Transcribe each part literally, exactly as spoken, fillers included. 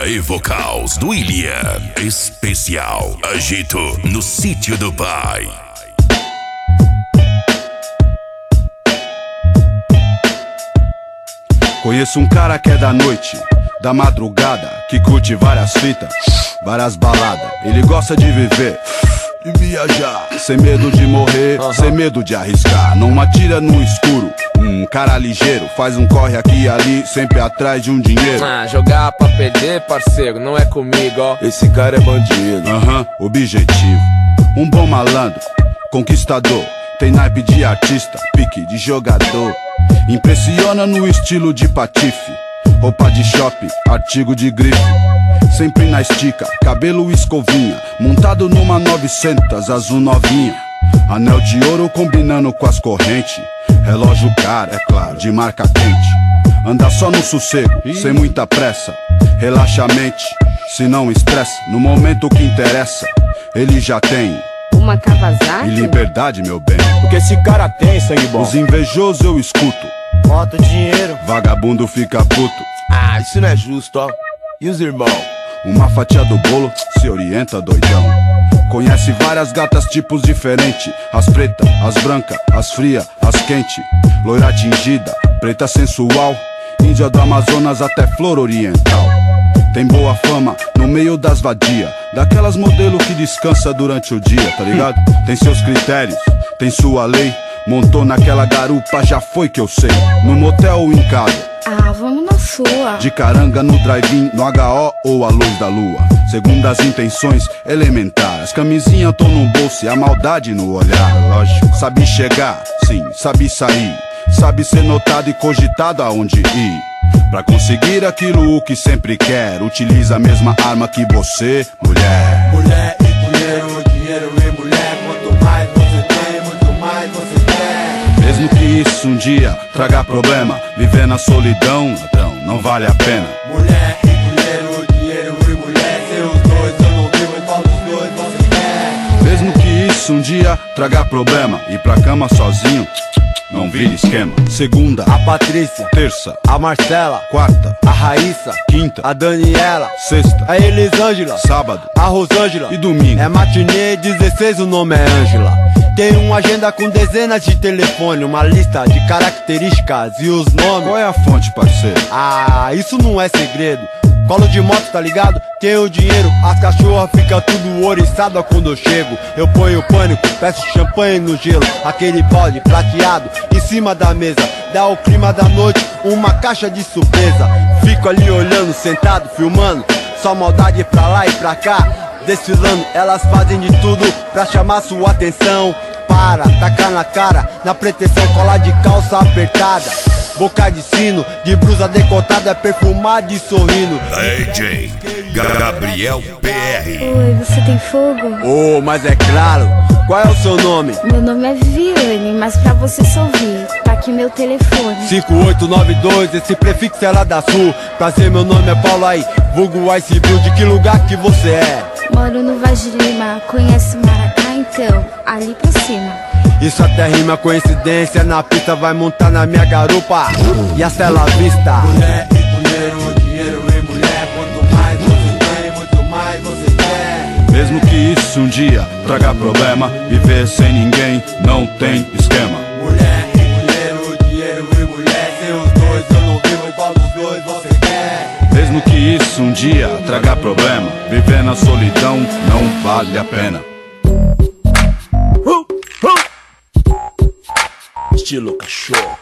Letra e vocals do William. Especial Agito no Sítio do Pai. Conheço um cara que é da noite, da madrugada, que curte várias fitas, várias baladas. Ele gosta de viver, de viajar, sem medo de morrer, uhum. sem medo de arriscar. Não atira no escuro, um cara ligeiro, faz um corre aqui e ali, sempre atrás de um dinheiro. Ah, jogar pra perder, parceiro, não é comigo, ó. Esse cara é bandido. Aham, uhum. Objetivo, um bom malandro, conquistador. Tem naipe de artista, pique de jogador. Impressiona no estilo de patife, roupa de shopping, artigo de grife. Sempre na estica, cabelo escovinha, montado numa novecentos azul novinha. Anel de ouro combinando com as correntes. Relógio caro, é claro, de marca quente. Anda só no sossego, sem muita pressa. Relaxa a mente, se não estressa. No momento que interessa, ele já tem uma Kawasaki? E liberdade, meu bem. O que esse cara tem, sangue bom? Os invejosos eu escuto. Bota o dinheiro, vagabundo fica puto. Ah, isso não é justo, ó. E os irmãos? Uma fatia do bolo, se orienta, doidão. Conhece várias gatas, tipos diferentes. As pretas, as brancas, as frias, as quentes. Loira tingida, preta sensual. Índia do Amazonas até flor oriental. Tem boa fama no meio das vadias, daquelas modelo que descansa durante o dia, tá ligado? Tem seus critérios, tem sua lei. Montou naquela garupa, já foi que eu sei. No motel ou em casa? Ah, vamos na sua. De caranga no drive-in, no H O ou a luz da lua. Segundo as intenções elementares, as camisinhas tão no bolso e a maldade no olhar. Lógico, sabe chegar, sim, sabe sair. Sabe ser notado e cogitado aonde ir. Pra conseguir aquilo o que sempre quer, utiliza a mesma arma que você, mulher. Mulher e dinheiro, dinheiro e mulher. Quanto mais você tem, muito mais você quer. Mesmo que isso um dia traga problema, viver na solidão, ladrão, não vale a pena. Mulher e dinheiro, dinheiro e mulher. Seus dois eu não vivo em qual dos dois você quer. Mesmo que isso um dia traga problema, ir pra cama sozinho, não vira esquema. Segunda, a Patrícia. Terça, a Marcela. Quarta, a Raíssa. Quinta, a Daniela. Sexta, a Elisângela. Sábado, a Rosângela. E domingo é matinê dezesseis, o nome é Ângela. Tem uma agenda com dezenas de telefone, uma lista de características e os nomes. Qual é a fonte, parceiro? Ah, isso não é segredo. Colo de moto, tá ligado? Tenho dinheiro, as cachorras ficam tudo oriçada quando eu chego. Eu ponho pânico, peço champanhe no gelo. Aquele balde prateado em cima da mesa. Dá o clima da noite, uma caixa de surpresa. Fico ali olhando, sentado, filmando. Só maldade pra lá e pra cá. Desfilando, elas fazem de tudo pra chamar sua atenção. Para, tacar na cara, na pretensão, colar de calça apertada. Boca de sino, de blusa decotada, perfumada e sorrindo. D J Gabriel P R. Oi, você tem fogo? Oh, mas é claro. Qual é o seu nome? Meu nome é Viviane, mas pra você só ouvir, tá aqui meu telefone. cinco oito nove dois, esse prefixo é lá da Sul. Prazer, meu nome é Paulo aí, vulgo Ice Blue. De que lugar que você é? Moro no Vaz de Lima, conhece Maracá então? Ali pra cima. Isso até rima coincidência, na pista vai montar na minha garupa. E a cela vista. Mulher e dinheiro, dinheiro e mulher. Quanto mais você tem, muito mais você quer. Mesmo que isso um dia traga problema, viver sem ninguém não tem esquema. Mulher e dinheiro, dinheiro e mulher. Seus dois eu não vivo em qual dos dois você quer. Mesmo que isso um dia traga problema, viver na solidão não vale a pena. Estilo cachorro.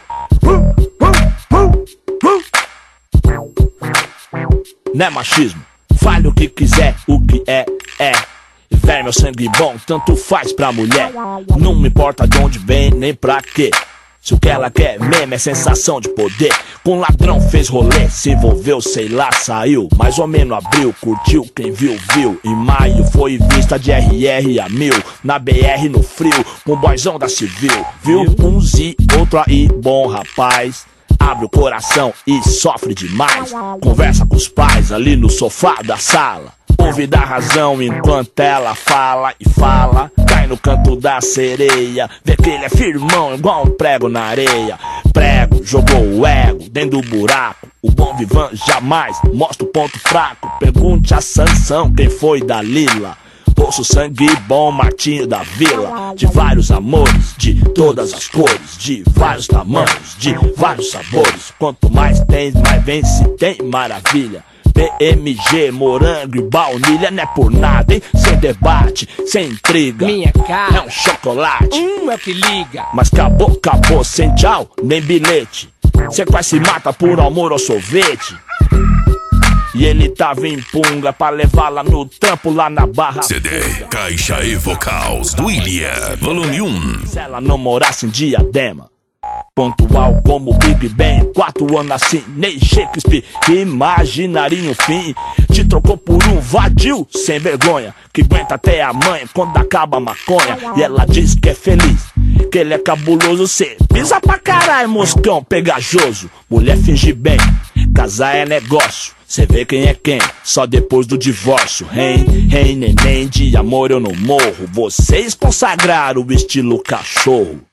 Não é machismo, fale o que quiser, o que é, é. Véi, meu sangue bom, tanto faz pra mulher. Não me importa de onde vem, nem pra quê. Se o que ela quer mesmo é sensação de poder. Com ladrão fez rolê, se envolveu, sei lá, saiu. Mais ou menos abril, curtiu, quem viu, viu. Em maio foi vista de R R a mil. Na B R no frio, com o boyzão da civil. Viu? Um Z, outro aí, bom rapaz. Abre o coração e sofre demais. Conversa com os pais ali no sofá da sala. Ouve da razão enquanto ela fala e fala. Cai no canto da sereia, vê que ele é firmão igual um prego na areia. prego, jogou o ego dentro do buraco. O bom vivan jamais mostra o ponto fraco. Pergunte a Sansão quem foi Dalila. Poço sangue bom, Martinho da Vila. De vários amores, de todas as cores, de vários tamanhos, de vários sabores. Quanto mais tem, mais vem se tem maravilha. P M G, morango e baunilha, não é por nada, hein? Sem debate, sem intriga. Minha cara é um chocolate, um é o que liga. mas acabou, acabou, sem tchau, nem bilhete. Cê quase se mata por amor ao sorvete. E ele tava em punga pra levá-la no trampo lá na Barra C D Caixa e Vocals do William, volume um. Se ela não morasse em Diadema, pontual como Big Ben, quatro anos assim, nem Shakespeare imaginaria o fim. Te trocou por um vadio sem vergonha, que aguenta até a mãe quando acaba a maconha. E ela diz que é feliz, que ele é cabuloso. Cê pisa pra caralho, moscão pegajoso. Mulher finge bem, casar é negócio. Cê vê quem é quem, só depois do divórcio. Rei, rei, neném, de amor eu não morro. Vocês consagraram o estilo cachorro.